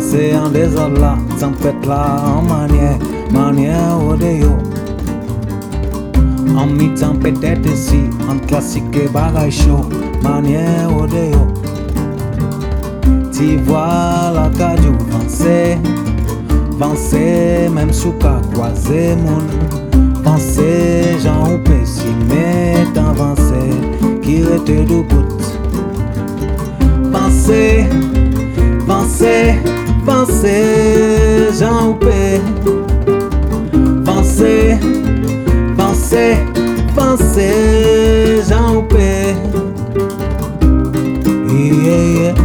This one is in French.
Avancer en désordre là, tempête là, en manière au déo. En mi-temps peut-être ici, en classique et bagaille chaud, manière au déo. Tu vois la cajou, avancer, même sous qu'à croiser mon. Penser, j'en ou si mais avancer, qui rete de bout. Penser, j'en ou penser, j'en ou yeah, yeah.